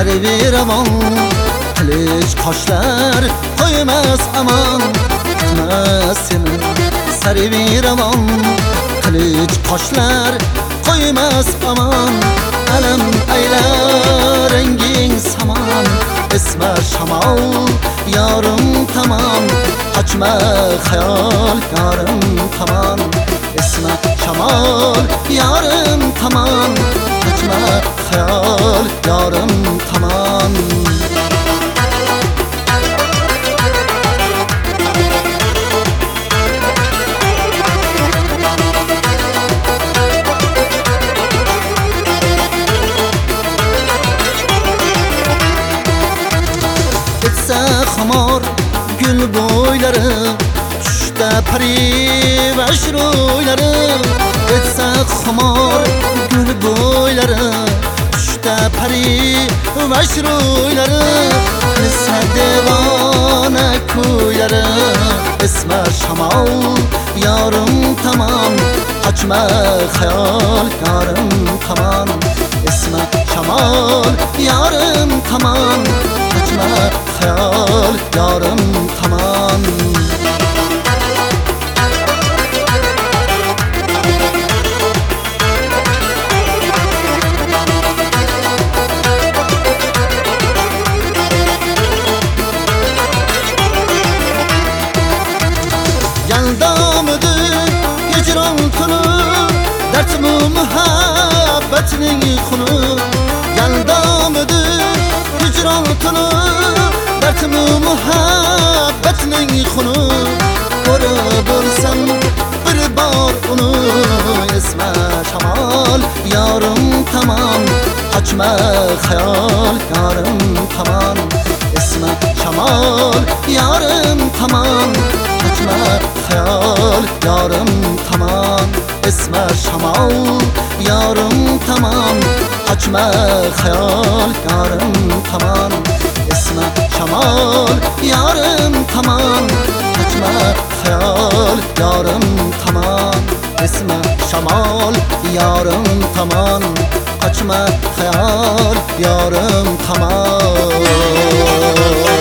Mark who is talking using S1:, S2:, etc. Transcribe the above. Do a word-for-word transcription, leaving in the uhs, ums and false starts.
S1: sarviramon qilich qoshlar qo'ymas aman kutmas seni sarviramon qilich qoshlar qo'ymas aman alam aylar ranging saman esma shamol yorim tamam qochma xayol yorim tamam esma shamol yorim tamam qochma xayol yorim tamam Xamor gül boylari tushda pari va shro'ylari etsa xamor gül boylari tushda pari va shro'ylari qilsa devona ko'ylari esma shamol yorim tamam qochma xayol yorim tamam esma shamol yorim tamam qochma xayol yorim tamam yaldamidi hijron kuni dardmi muhabbatning xuni yaldamidi hijron kuni dardmi muhabbatning xuni ko'rib bo'lsam bir bor uni esma shamol yorim tamam qochma xayol yorim tamam esma shamol yorim tamam qochma xayol yorim tamam esma shamol yorim tamam qochma xayol yorim tamam esma shamol yorim tamam qochma xayol yorim tamam esma shamol yorim tamam qochma xayol yorim tamam